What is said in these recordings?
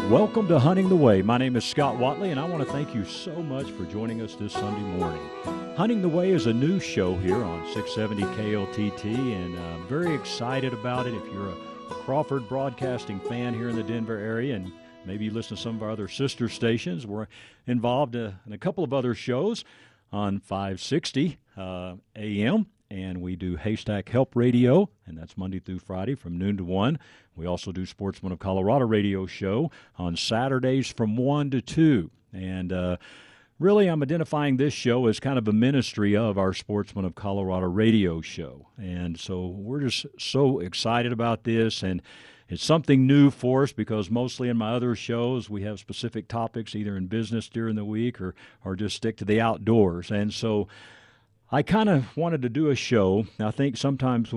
Welcome to Hunting the Way. My name is Scott Watley, and I want to thank you so much for joining us this Sunday morning. Hunting the Way is a new show here on 670 KLTT, and I'm very excited about it. If you're a Crawford Broadcasting fan here in the Denver area, and maybe you listen to some of our other sister stations, we're involved in a couple of other shows on 560 AM. And we do Haystack Help Radio, and that's Monday through Friday from noon to 1. We also do Sportsman of Colorado radio show on Saturdays from 1 to 2. And really, I'm identifying this show as kind of a ministry of our Sportsman of Colorado radio show. And so we're just so excited about this, and it's something new for us because mostly in my other shows we have specific topics either in business during the week or just stick to the outdoors. And so I kind of wanted to do a show. I think sometimes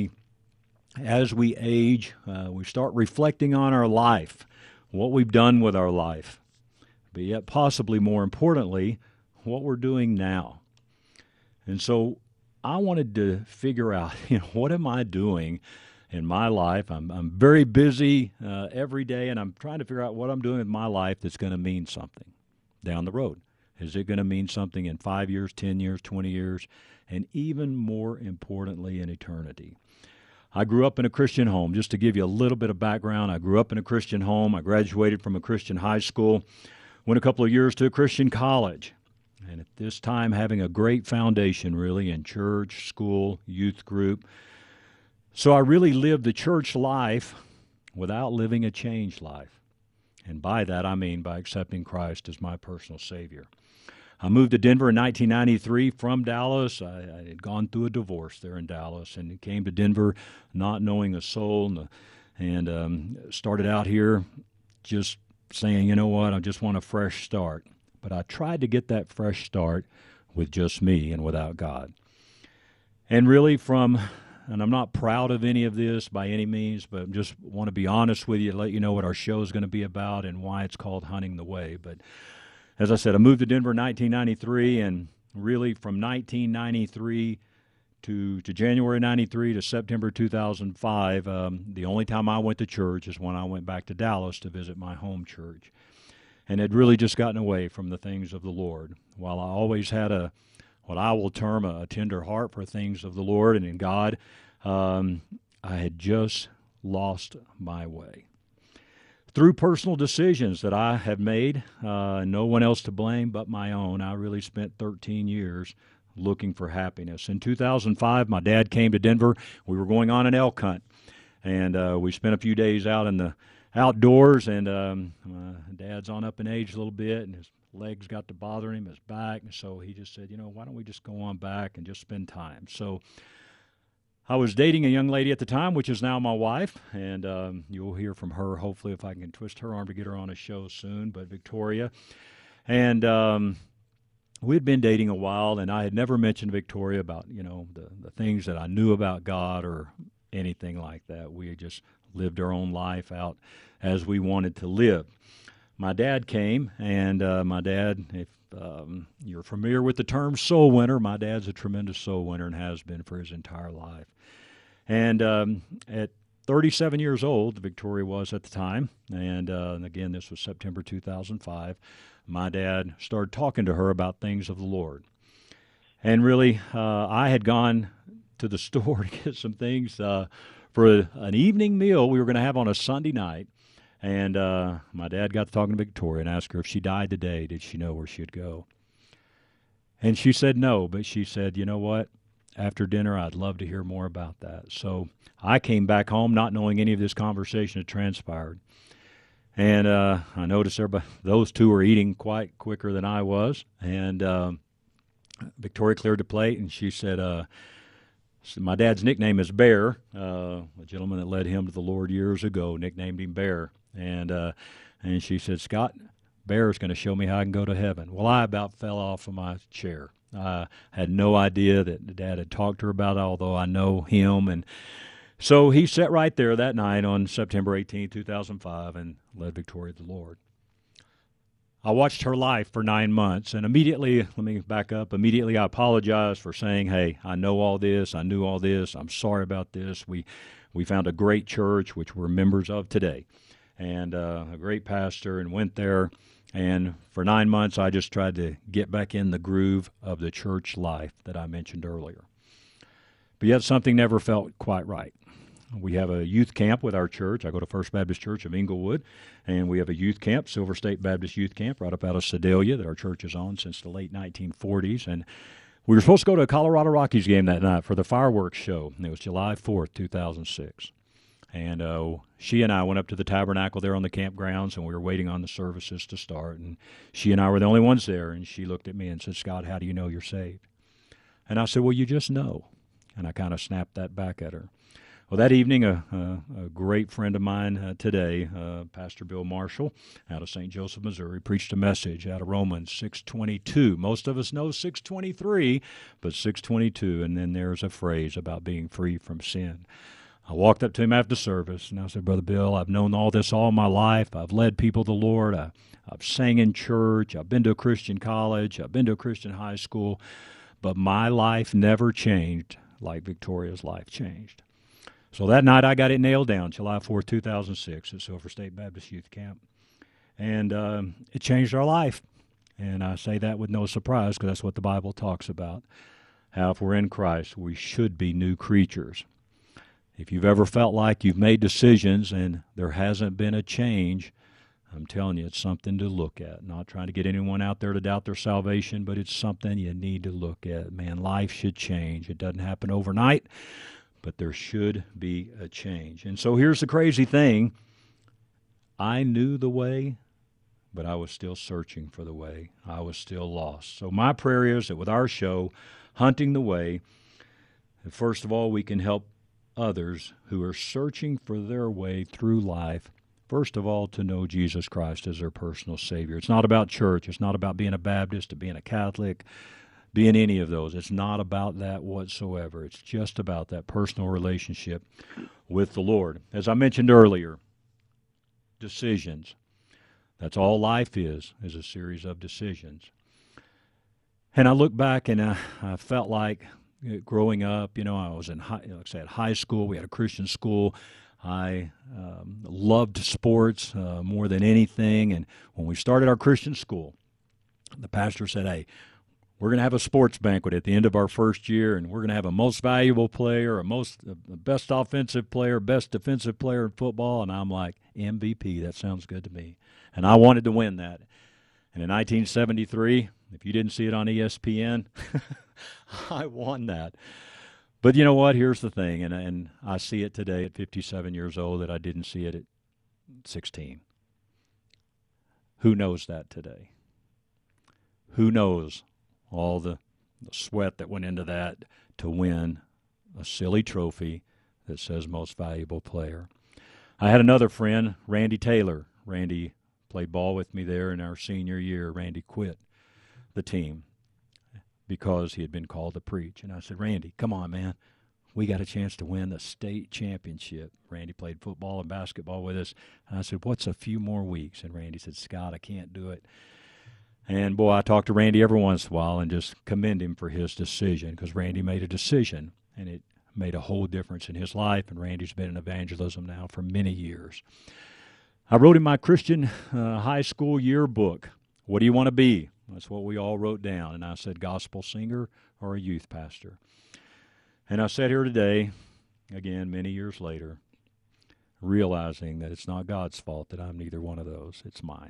as we age, we start reflecting on our life, what we've done with our life, but yet possibly more importantly, what we're doing now. And so I wanted to figure out, what am I doing in my life? I'm very busy every day, and I'm trying to figure out what I'm doing with my life that's going to mean something down the road. Is it going to mean something in 5 years, 10 years, 20 years, and even more importantly, in eternity? I grew up in a Christian home. Just to give you a little bit of background, I grew up in a Christian home. I graduated from a Christian high school, went a couple of years to a Christian college, and at this time having a great foundation, really, in church, school, youth group. So I really lived the church life without living a changed life. And by that, I mean by accepting Christ as my personal Savior. I moved to Denver in 1993 from Dallas. I had gone through a divorce there in Dallas and came to Denver not knowing a soul and started out here just saying, you know what, I just want a fresh start. But I tried to get that fresh start with just me and without God. And really and I'm not proud of any of this by any means, but I just want to be honest with you, let you know what our show is going to be about and why it's called Hunting the Way. But as I said, I moved to Denver in 1993, and really from 1993 to January 93 to September 2005, the only time I went to church is when I went back to Dallas to visit my home church. And had really just gotten away from the things of the Lord. While I always had what I will term a tender heart for things of the Lord and in God, I had just lost my way. Through personal decisions that I have made, no one else to blame but my own, I really spent 13 years looking for happiness. In 2005, my dad came to Denver. We were going on an elk hunt, and we spent a few days out in the outdoors, and my dad's on up in age a little bit, and his legs got to bothering him, his back, and so he just said, why don't we just go on back and just spend time? So I was dating a young lady at the time, which is now my wife, and you'll hear from her, hopefully, if I can twist her arm to get her on a show soon, but Victoria. And we had been dating a while, and I had never mentioned Victoria about, the things that I knew about God or anything like that. We had just lived our own life out as we wanted to live. My dad came, and my dad, if you're familiar with the term soul winner, my dad's a tremendous soul winner and has been for his entire life. And at 37 years old, Victoria was at the time, and again, this was September 2005, my dad started talking to her about things of the Lord. And really, I had gone to the store to get some things for an evening meal we were going to have on a Sunday night. And my dad got to talking to Victoria and asked her if she died today, did she know where she'd go? And she said no, but she said, you know what? After dinner, I'd love to hear more about that. So I came back home not knowing any of this conversation had transpired. And I noticed those two were eating quite quicker than I was. And Victoria cleared the plate, and she said, my dad's nickname is Bear. A gentleman that led him to the Lord years ago nicknamed him Bear. And she said, Scott, Bear's going to show me how I can go to heaven. Well, I about fell off of my chair. I had no idea that Dad had talked to her about it, although I know him. And so he sat right there that night on September 18, 2005, and led Victoria to the Lord. I watched her life for 9 months, and immediately, let me back up, immediately I apologized for saying, hey, I know all this, I knew all this, I'm sorry about this. We found a great church, which we're members of today. and a great pastor, and went there. And for 9 months, I just tried to get back in the groove of the church life that I mentioned earlier. But yet something never felt quite right. We have a youth camp with our church. I go to First Baptist Church of Inglewood, and we have a youth camp, Silver State Baptist Youth Camp, right up out of Sedalia that our church has owned since the late 1940s. And we were supposed to go to a Colorado Rockies game that night for the fireworks show. And it was July 4th, 2006. And she and I went up to the tabernacle there on the campgrounds, and we were waiting on the services to start. And she and I were the only ones there. And she looked at me and said, "Scott, how do you know you're saved?" And I said, "Well, you just know." And I kind of snapped that back at her. Well, that evening, a great friend of mine today, Pastor Bill Marshall, out of St. Joseph, Missouri, preached a message out of Romans 6:22. Most of us know 6:23, but 6:22, and then there's a phrase about being free from sin. I walked up to him after service, and I said, "Brother Bill, I've known all this all my life. I've led people to the Lord. I've sang in church. I've been to a Christian college. I've been to a Christian high school. But my life never changed like Victoria's life changed." So that night I got it nailed down, July 4th, 2006 at Silver State Baptist Youth Camp. And it changed our life. And I say that with no surprise because that's what the Bible talks about. How if we're in Christ, we should be new creatures. If you've ever felt like you've made decisions and there hasn't been a change, I'm telling you, it's something to look at. Not trying to get anyone out there to doubt their salvation, but it's something you need to look at. Man, life should change. It doesn't happen overnight, but there should be a change. And so here's the crazy thing. I knew the way, but I was still searching for the way. I was still lost. So my prayer is that with our show, Hunting the Way, that first of all, we can help others who are searching for their way through life, first of all, to know Jesus Christ as their personal Savior. It's not about church. It's not about being a Baptist or being a Catholic, being any of those. It's not about that whatsoever. It's just about that personal relationship with the Lord. As I mentioned earlier, decisions. That's all life is a series of decisions. And I look back and I felt like growing up, I was in high school. We had a Christian school. I loved sports more than anything. And when we started our Christian school, the pastor said, "Hey, we're going to have a sports banquet at the end of our first year, and we're going to have a most valuable player, a best offensive player, best defensive player in football." And I'm like, MVP, that sounds good to me. And I wanted to win that. And in 1973, if you didn't see it on ESPN, I won that. But you know what? Here's the thing, and I see it today at 57 years old that I didn't see it at 16. Who knows that today? Who knows all the sweat that went into that to win a silly trophy that says most valuable player? I had another friend, Randy Taylor. Randy played ball with me there in our senior year. Randy quit the team because he had been called to preach. And I said, "Randy, come on, man. We got a chance to win the state championship." Randy played football and basketball with us. And I said, "What's a few more weeks?" And Randy said, "Scott, I can't do it." And, boy, I talk to Randy every once in a while and just commend him for his decision because Randy made a decision, and it made a whole difference in his life. And Randy's been in evangelism now for many years. I wrote in my Christian high school yearbook, "What do you want to be?" That's what we all wrote down. And I said, gospel singer or a youth pastor. And I sat here today, again, many years later, realizing that it's not God's fault that I'm neither one of those. It's mine.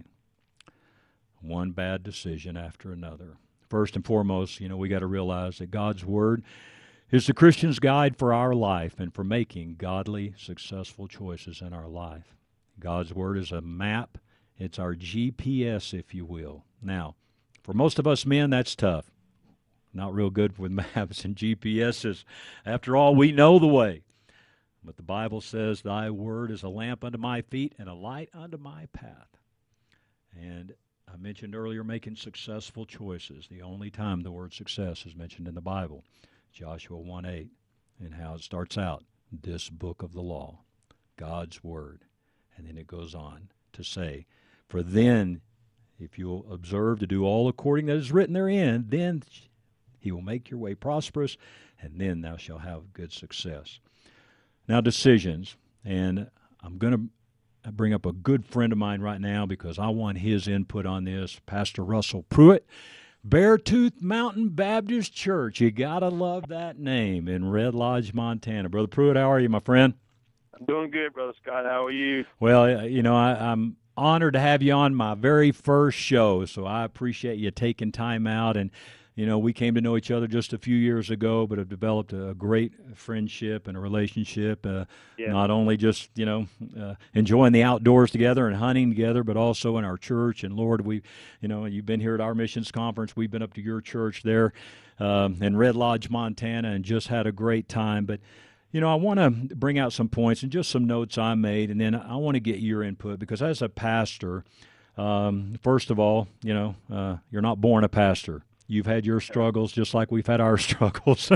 One bad decision after another. First and foremost, we got to realize that God's Word is the Christian's guide for our life and for making godly, successful choices in our life. God's Word is a map. It's our GPS, if you will. Now, for most of us men, that's tough. Not real good with maps and GPSs. After all, we know the way. But the Bible says, "Thy word is a lamp unto my feet and a light unto my path." And I mentioned earlier making successful choices. The only time the word success is mentioned in the Bible, Joshua 1:8, and how it starts out, this book of the law, God's Word. And then it goes on to say, "For then, if you'll observe to do all according that is written therein, then he will make your way prosperous, and then thou shalt have good success." Now, decisions, and I'm going to bring up a good friend of mine right now because I want his input on this, Pastor Russell Pruitt. Beartooth Mountain Baptist Church. You got to love that name in Red Lodge, Montana. Brother Pruitt, how are you, my friend? I'm doing good, Brother Scott. How are you? Well, I'm honored to have you on my very first show, so I appreciate you taking time out. And, we came to know each other just a few years ago, but have developed a great friendship and a relationship, not only just, enjoying the outdoors together and hunting together, but also in our church. And, Lord, you've been here at our missions conference. We've been up to your church there in Red Lodge, Montana, and just had a great time. But I want to bring out some points and just some notes I made, and then I want to get your input because as a pastor, first of all, you're not born a pastor. You've had your struggles just like we've had our struggles,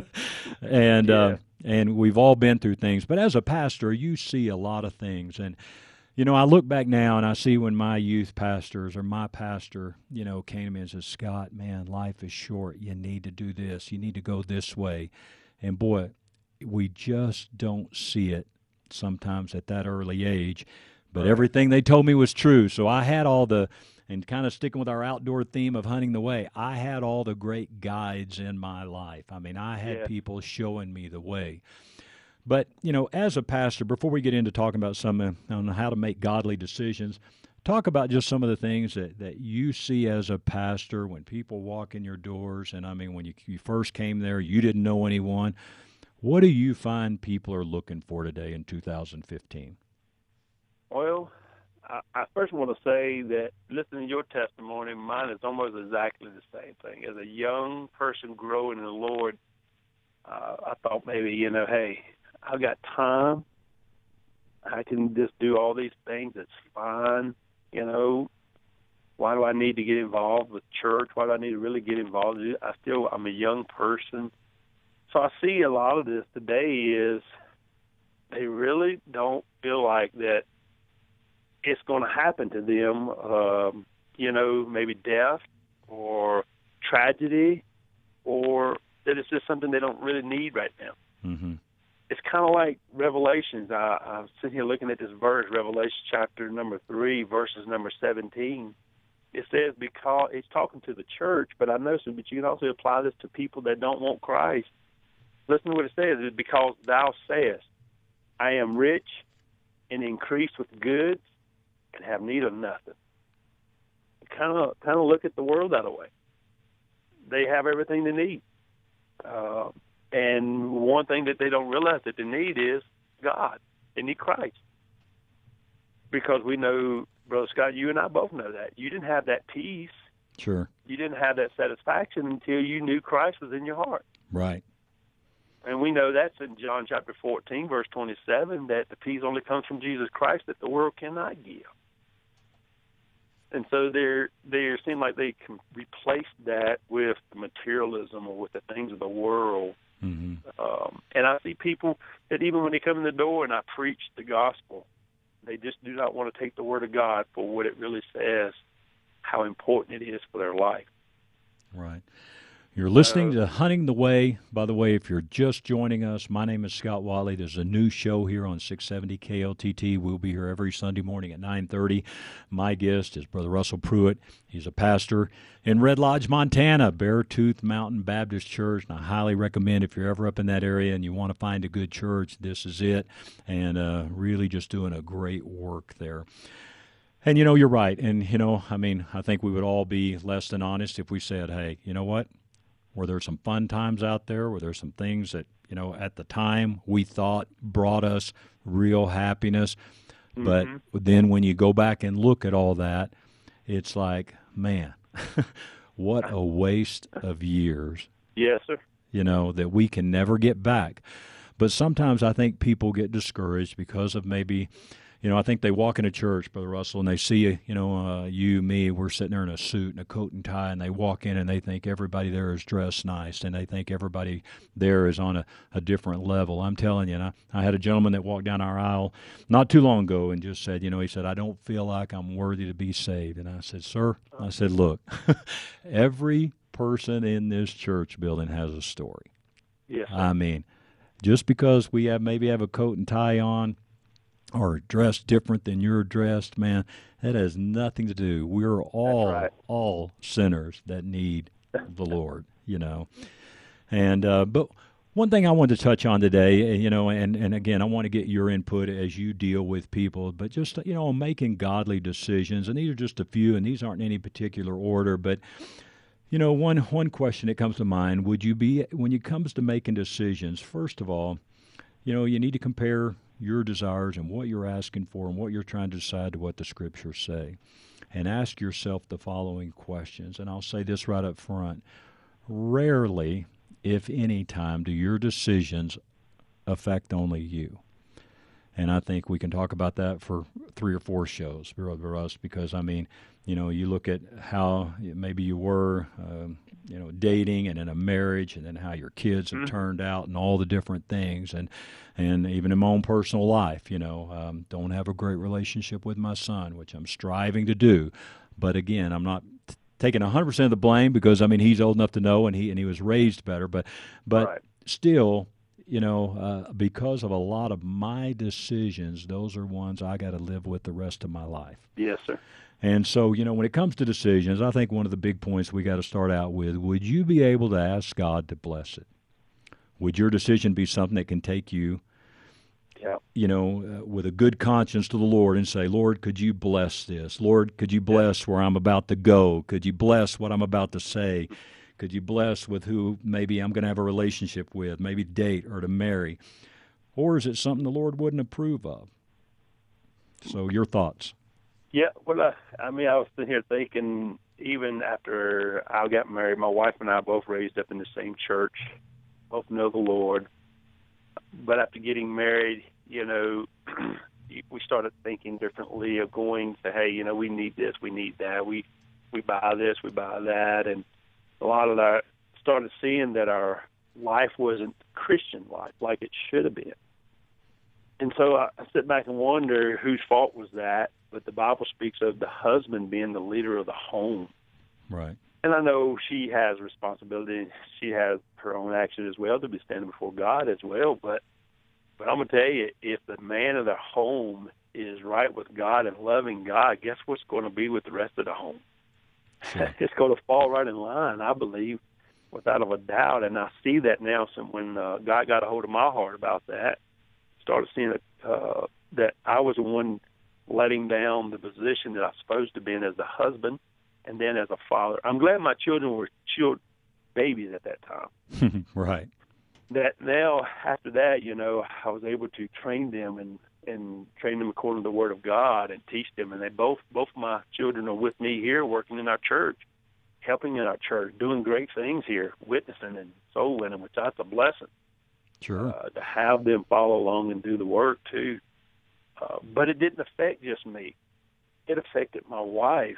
and we've all been through things. But as a pastor, you see a lot of things, and I look back now and I see when my youth pastors or my pastor, came to me and said, "Scott, man, life is short. You need to do this. You need to go this way," and boy, we just don't see it sometimes at that early age. But everything they told me was true. So I had and kind of sticking with our outdoor theme of hunting the way, I had all the great guides in my life. I mean, I had people showing me the way. But, as a pastor, before we get into talking about some on how to make godly decisions, talk about just some of the things that you see as a pastor when people walk in your doors. And, I mean, when you first came there, you didn't know anyone. What do you find people are looking for today in 2015? Well, I first want to say that listening to your testimony, mine is almost exactly the same thing. As a young person growing in the Lord, I thought maybe, hey, I've got time. I can just do all these things. It's fine. Why do I need to get involved with church? Why do I need to really get involved? I'm a young person. So I see a lot of this today is they really don't feel like that it's going to happen to them, maybe death or tragedy, or that it's just something they don't really need right now. Mm-hmm. It's kind of like Revelations. I'm sitting here looking at this verse, Revelation chapter number 3, verses number 17. It says, because it's talking to the church, but I noticed, but you can also apply this to people that don't want Christ. Listen to what it says. It's because thou sayest, I am rich and increased with goods and have need of nothing. Kind of look at the world that way. They have everything they need. And one thing that they don't realize that they need is God. They need Christ. Because we know, Brother Scott, you and I both know that. You didn't have that peace. Sure. You didn't have that satisfaction until you knew Christ was in your heart. Right. And we know that's in John chapter 14, verse 27, that the peace only comes from Jesus Christ that the world cannot give. And so they seem like they can replace that with materialism or with the things of the world. Mm-hmm. And I see people that even when they come in the door and I preach the gospel, they just do not want to take the word of God for what it really says, how important it is for their life. Right. You're listening to Hunting the Way. By the way, if you're just joining us, my name is Scott Watley. There's a new show here on 670 KLTT. We'll be here every Sunday morning at 9:30. My guest is Brother Russell Pruitt. He's a pastor in Red Lodge, Montana, Beartooth Mountain Baptist Church. And I highly recommend if you're ever up in that area and you want to find a good church, this is it. And really just doing a great work there. And, you're right. And, I think we would all be less than honest if we said, hey, you know what? Were there some fun times out there? Were there some things that, at the time we thought brought us real happiness? Mm-hmm. But then when you go back and look at all that, it's like, man, what a waste of years. Yes, sir. That we can never get back. But sometimes I think people get discouraged because of maybe, I think they walk into church, Brother Russell, and they see, you, me, we're sitting there in a suit and a coat and tie, and they walk in and they think everybody there is dressed nice, and they think everybody there is on a different level. I'm telling you, and I had a gentleman that walked down our aisle not too long ago and just said, he said, I don't feel like I'm worthy to be saved. And I said, sir, look, every person in this church building has a story. Yes, sir. I mean, just because we maybe have a coat and tie on, or dressed different than you're dressed, man, that has nothing to do. We're all sinners that need the Lord, And but one thing I wanted to touch on today, and again, I want to get your input as you deal with people, but just making godly decisions, and these are just a few, and these aren't in any particular order, but one question that comes to mind: would you be, when it comes to making decisions, first of all, you need to compare your desires and what you're asking for and what you're trying to decide to what the Scriptures say, and ask yourself the following questions. And I'll say this right up front: rarely, if any time, do your decisions affect only you. And I think we can talk about that for 3 or 4 shows, for us, because, you look at how maybe you were, dating and in a marriage, and then how your kids have turned out and all the different things. And even in my own personal life, don't have a great relationship with my son, which I'm striving to do. But again, I'm not taking 100% of the blame, because he's old enough to know, and he was raised better, but right. Still, because of a lot of my decisions, those are ones I got to live with the rest of my life. Yes, sir. And so, when it comes to decisions, I think one of the big points we got to start out with: would you be able to ask God to bless it? Would your decision be something that can take you, with a good conscience to the Lord and say, Lord, could you bless this? Lord, could you bless where I'm about to go? Could you bless what I'm about to say? Could you bless with who maybe I'm going to have a relationship with, maybe date or to marry? Or is it something the Lord wouldn't approve of? So your thoughts? Yeah, well, I was sitting here thinking, even after I got married, my wife and I both raised up in the same church, both know the Lord. But after getting married, we started thinking differently of going to, hey, we need this, we need that, we buy this, we buy that, and a lot of that, started seeing that our life wasn't Christian life like it should have been. And so I sit back and wonder whose fault was that, but the Bible speaks of the husband being the leader of the home. Right. And I know she has responsibility. She has her own action as well to be standing before God as well. But I'm going to tell you, if the man of the home is right with God and loving God, guess what's going to be with the rest of the home? Sure. It's going to fall right in line, I believe, without a doubt. And I see that now. So when God got a hold of my heart about that, started seeing that I was the one letting down the position that I was supposed to be in as a husband and then as a father. I'm glad my children were babies at that time. Right. That now, after that, I was able to train them and train them according to the Word of God and teach them. And they both my children are with me here, working in our church, helping in our church, doing great things here, witnessing and soul winning, which that's a blessing. Sure. To have them follow along and do the work too. But it didn't affect just me. It affected my wife.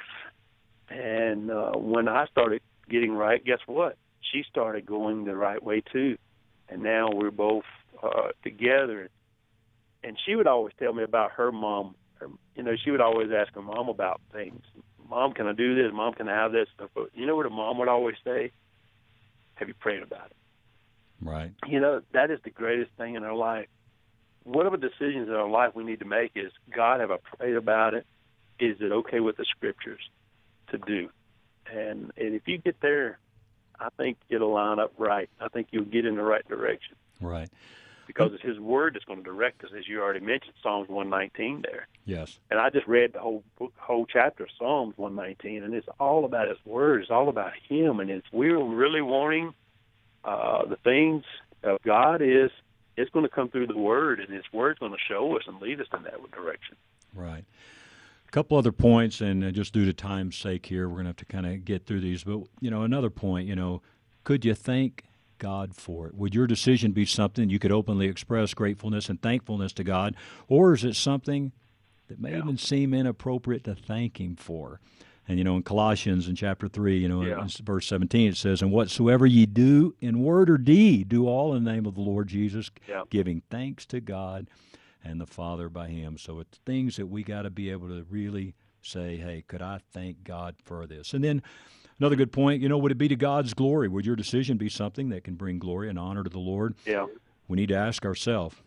And when I started getting right, guess what? She started going the right way too. And now we're both together. And she would always tell me about her mom. She would always ask her mom about things. Mom, can I do this? Mom, can I have this? But you know what a mom would always say? Have you prayed about it? Right. That is the greatest thing in our life. Whatever decisions in our life we need to make is, God, have I prayed about it? Is it okay with the Scriptures to do? And if you get there, I think it'll line up right. I think you'll get in the right direction. Right. Because it's His Word that's going to direct us, as you already mentioned, Psalms 119 there. Yes. And I just read the whole chapter of Psalms 119, and it's all about His Word. It's all about Him. And if we're really wanting the things of God, it's going to come through the Word, and His Word's going to show us and lead us in that direction. Right. A couple other points, and just due to time's sake here, we're going to have to kind of get through these. But, another point, could you thank God for it? Would your decision be something you could openly express gratefulness and thankfulness to God, or is it something that may even seem inappropriate to thank Him for? And, in Colossians in chapter 3, in verse 17, it says, "And whatsoever ye do in word or deed, do all in the name of the Lord Jesus, giving thanks to God and the Father by Him." So it's things that we got to be able to really say, hey, could I thank God for this? And then another good point, would it be to God's glory? Would your decision be something that can bring glory and honor to the Lord? Yeah. We need to ask ourselves,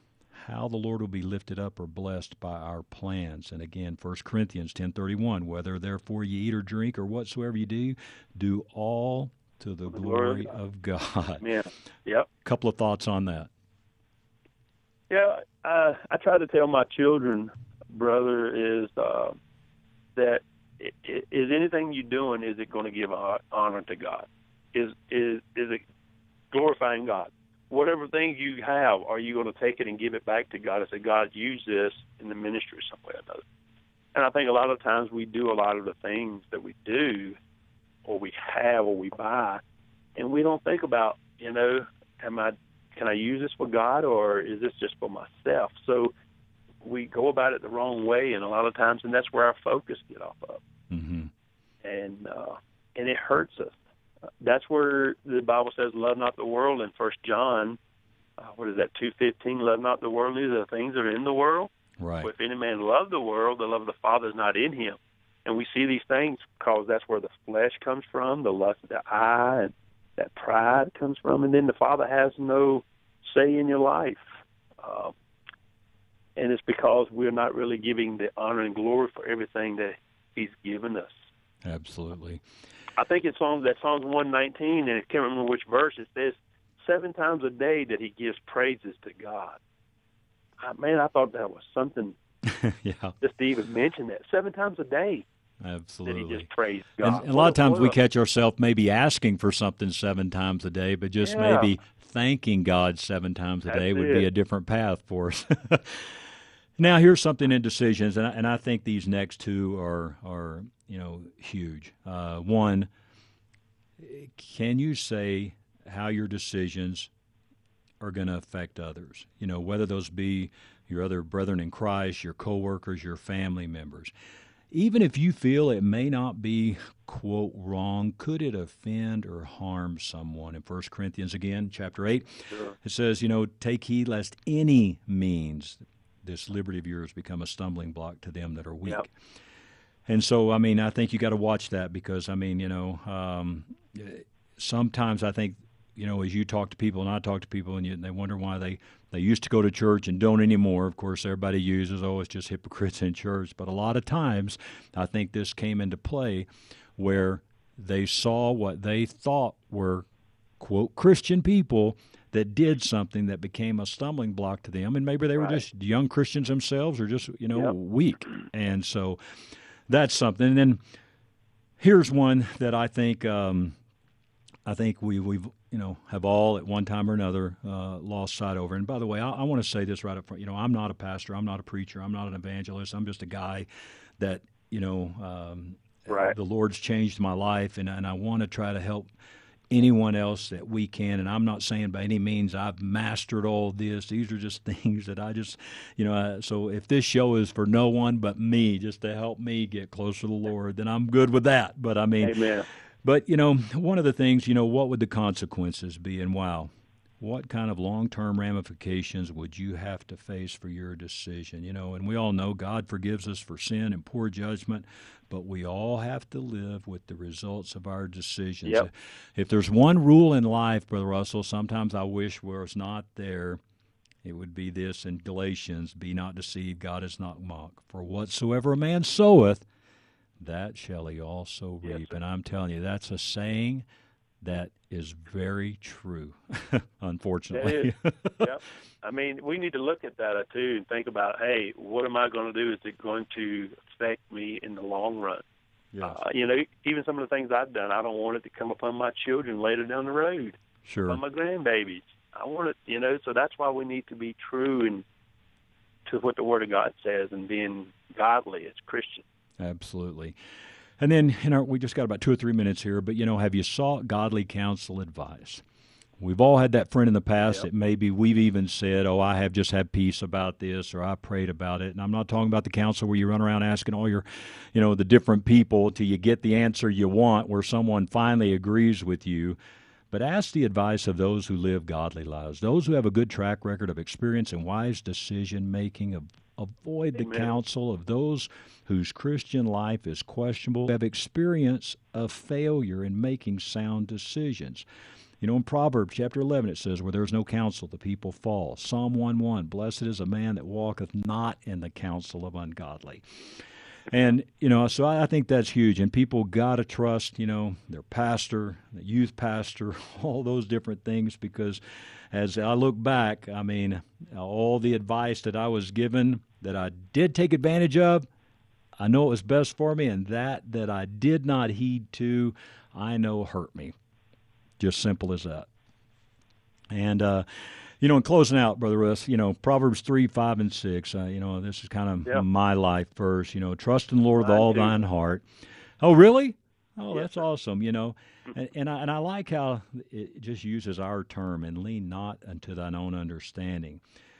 how the Lord will be lifted up or blessed by our plans. And again, 1 Corinthians 10:31, whether therefore you eat or drink or whatsoever you do all to the glory of God. Yeah. Yep. Couple of thoughts on that. Yeah, I try to tell my children, brother, is that is anything you're doing, is it going to give honor to God? Is it glorifying God? Whatever things you have, are you going to take it and give it back to God and say, God, use this in the ministry some way or another? And I think a lot of times we do a lot of the things that we do or we have or we buy, and we don't think about, can I use this for God, or is this just for myself? So we go about it the wrong way, and a lot of times, and that's where our focus get off of. Mm-hmm. And it hurts us. That's where the Bible says, love not the world. In 1 John, 2:15, love not the world, neither the things that are in the world. Right. For if any man love the world, the love of the Father is not in him. And we see these things because that's where the flesh comes from, the lust of the eye, and that pride comes from. And then the Father has no say in your life. And it's because we're not really giving the honor and glory for everything that He's given us. Absolutely. I think it's Psalms 119, and I can't remember which verse, it says 7 times a day that He gives praises to God. Man, I thought that was something yeah. just to even mention that. 7 times a day. Absolutely. That He just praised God. And a lot of times we catch ourselves maybe asking for something 7 times a day, but just maybe thanking God 7 times a day would be a different path for us. Now, here's something in decisions, and I think these next two are huge. One, can you say how your decisions are going to affect others? Whether those be your other brethren in Christ, your coworkers, your family members. Even if you feel it may not be, quote, wrong, could it offend or harm someone? In 1 Corinthians, again, chapter 8, It says, take heed lest any means this liberty of yours become a stumbling block to them that are weak. Yep. And so, I think you got to watch that because, sometimes I think, as you talk to people and I talk to people and they wonder why they used to go to church and don't anymore. Of course, everybody uses, it's just hypocrites in church. But a lot of times, I think this came into play where they saw what they thought were, quote, Christian people that did something that became a stumbling block to them. And maybe they were just young Christians themselves or just, weak. And so that's something. And then here's one that I think we've have all at one time or another lost sight over. And by the way, I want to say this right up front. I'm not a pastor. I'm not a preacher. I'm not an evangelist. I'm just a guy that, the Lord's changed my life, and I want to try to help anyone else that we can. And I'm not saying by any means I've mastered all this. These are just things that I just, so if this show is for no one but me, just to help me get closer to the Lord, then I'm good with that. But Amen. But, one of the things, what would the consequences be? And wow, what kind of long-term ramifications would you have to face for your decision? And we all know God forgives us for sin and poor judgment, but we all have to live with the results of our decisions. Yep. If there's one rule in life, Brother Russell, sometimes I wish where it's not there, it would be this in Galatians, be not deceived, God is not mocked. For whatsoever a man soweth, that shall he also reap. Yes, and I'm telling you, that's a saying that is very true, unfortunately. It is. Yep. We need to look at that, too, and think about, hey, what am I going to do? Is it going to affect me in the long run? Yes. Even some of the things I've done, I don't want it to come upon my children later down the road. Sure. On my grandbabies. I want it, so that's why we need to be true and to what the Word of God says and being godly as Christians. Absolutely. And then, we just got about 2 or 3 minutes here, but, have you sought godly counsel advice? We've all had that friend in the past that maybe we've even said, I have just had peace about this, or I prayed about it. And I'm not talking about the counsel where you run around asking all your, the different people till you get the answer you want, where someone finally agrees with you. But ask the advice of those who live godly lives, those who have a good track record of experience and wise decision-making. Avoid the counsel of those whose Christian life is questionable, have experience of failure in making sound decisions. You know, in Proverbs chapter 11, it says, where there's no counsel, the people fall. Psalm 1:1, blessed is a man that walketh not in the counsel of ungodly. And, you know, so I think that's huge. And people got to trust, you know, their pastor, the youth pastor, all those different things, because as I look back, I mean, all the advice that I was given that I did take advantage of, I know it was best for me, and that I did not heed to, I know hurt me. Just simple as that. And, you know, in closing out, Brother Russ, you know, Proverbs 3, 5, and 6, you know, this is kind of my life verse, you know, trust in the Lord with all thine heart. Oh, really? Oh, that's awesome, you know. And I like how it just uses our term, and lean not unto thine own understanding.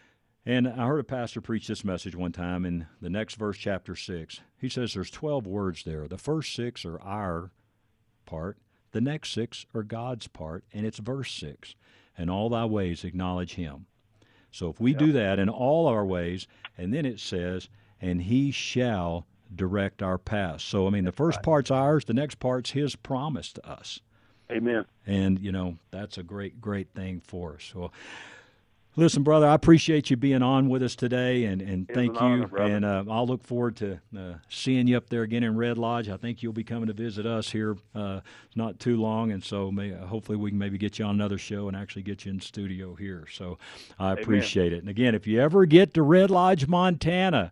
And I heard a pastor preach this message one time in the next verse, chapter 6. He says there's 12 words there. The first 6 are our part. The next 6 are God's part, and it's verse 6. In all thy ways acknowledge him. So if we do that in all our ways, and then it says, and he shall direct our paths. So, I mean, the first part's ours, the next part's his promise to us. Amen. And, you know, that's a great, great thing for us. So, listen, brother, I appreciate you being on with us today, and thank you. And I'll look forward to seeing you up there again in Red Lodge. I think you'll be coming to visit us here not too long, and so hopefully we can maybe get you on another show and actually get you in studio here. So I appreciate it. And again, if you ever get to Red Lodge, Montana,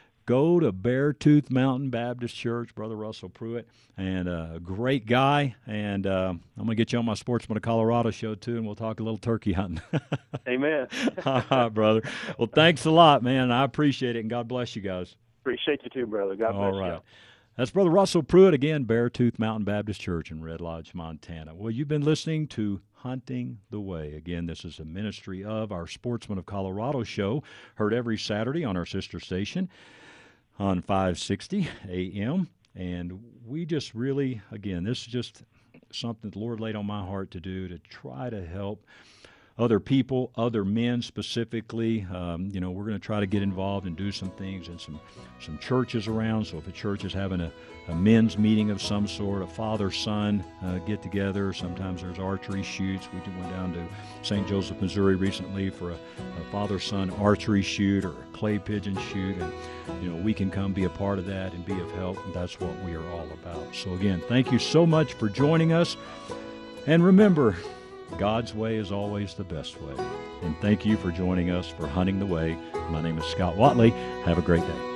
go to Beartooth Mountain Baptist Church, Brother Russell Pruitt, and a great guy. And I'm going to get you on my Sportsman of Colorado show, too, and we'll talk a little turkey hunting. Amen. All right, brother. Well, thanks a lot, man. I appreciate it, and God bless you guys. Appreciate you too, brother. God bless you. All right. That's Brother Russell Pruitt, again, Beartooth Mountain Baptist Church in Red Lodge, Montana. Well, you've been listening to Hunting the Way. Again, this is a ministry of our Sportsman of Colorado show, heard every Saturday on our sister station on 560 AM. And we just really, again, this is just something the Lord laid on my heart to do, to try to help other people, other men specifically. You know, we're going to try to get involved and do some things in some churches around. So if a church is having a men's meeting of some sort, a father-son get-together, sometimes there's archery shoots. We went down to St. Joseph, Missouri recently for a father-son archery shoot or a clay pigeon shoot. And, you know, we can come be a part of that and be of help. And that's what we are all about. So again, thank you so much for joining us. And remember, God's way is always the best way. And thank you for joining us for Hunting the Way. My name is Scott Watley. Have a great day.